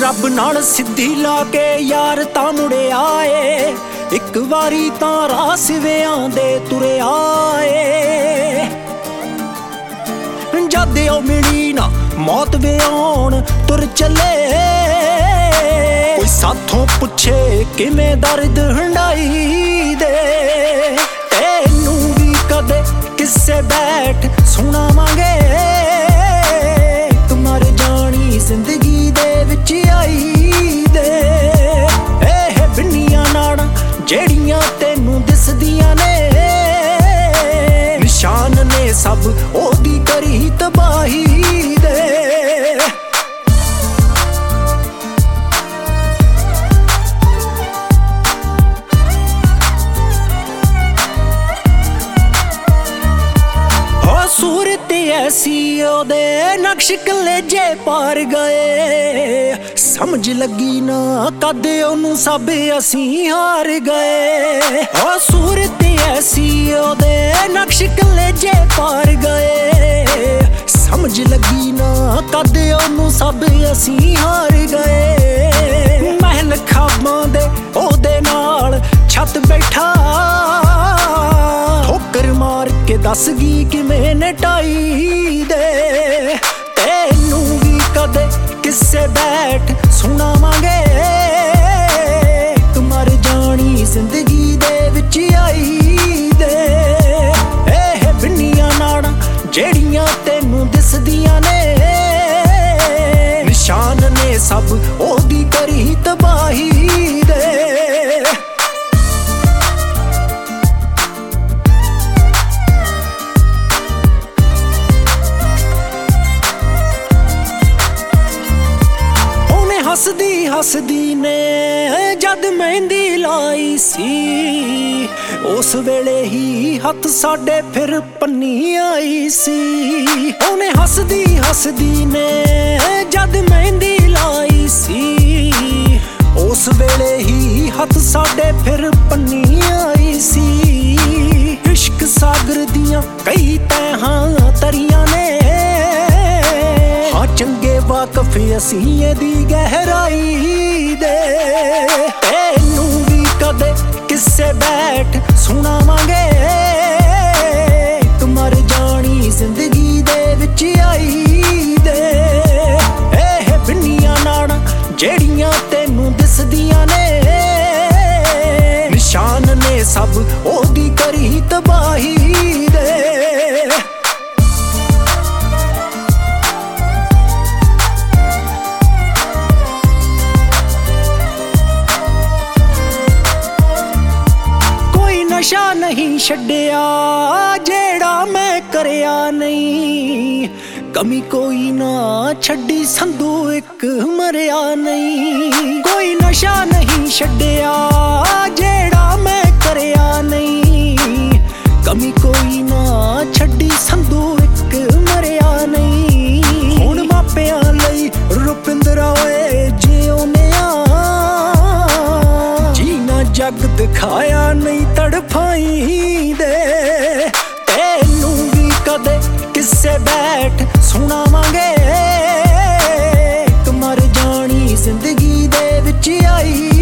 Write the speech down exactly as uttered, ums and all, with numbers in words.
रब नाल सिद्धि ला के यार तां मुड़े आए, एक वारी तां राह सिवियां दे तुरे आए। जद ओ मिली ना मौत वे आउण तुर चले, कोई साथों पुछे किवें दर्द हंडाई दे। तैनू भी कदे किस्से बैठ सुणावांगे, मर जानी जिंदगी दे विच आई दे। एह बिन्नियां नाड़ां जेड़ियां तैनू दिसदियां ने, निशान ने सब ओदी करी तबाही दे। सूरत ऐसी ओदे नक्श कलेजे पार गए, समझ लगी ना कद ओनू सब असी हार गए। ओ सूरत ऐसी ओदे नक्श कलेजे पार गए, समझ लगी ना कद ओनू सब असी हार गए। महल खाबां दे ओदे नाल छत बैठा, ठोकर मार के दस गी किवें नटाई दे। तैनू भी कदे किस्से बैठ सुणावांगे, मर जानी जिंदगी दे विच आई दे। एह बिन्नियां नाड़ां जेड़ियां तैनू दिसदियां ने, निशान ने सब ओदी करी तबाही दे। हसदी हसदी ने जद मेहंदी लाई सी, उस वेले ही हथ साडे फिर पन्नी आई सी। ओने हसदी हसदी ने जद मेहंदी लाई सी, उस वेले ही हथ साडे फिर पन्नी आई सी। इश्क सागर दियां कई तैहां तरियां ने, हाँ चंगे वाकफ असी एदी गहराई दे। तैनू भी कदे किस्से बैठ सुणावांगे, मर जानी जिंदगी दे विच आई दे। एह बिन्नियां नाड़ां जेड़ियां तैनू दिसदियां ने, निशान ने सब ओदी करी तबाही दे। नशा नहीं छड्डिया जेड़ा मैं करया नहीं, कमी कोई ना छड्डी संधू एक मरिया नहीं। कोई नशा नहीं छड्डिया जेड़ा मैं करया नहीं, कमी कोई ना छड्डी संधू एक मरिया नहीं। हुण मापियां लई रुपिंदरा ओए जिउनिया, जीना जग दिखाया नहीं तड़फाई दे। तैनू भी कदे किस्से बैठ सुणावांगे, मर जानी जिंदगी दे विच आई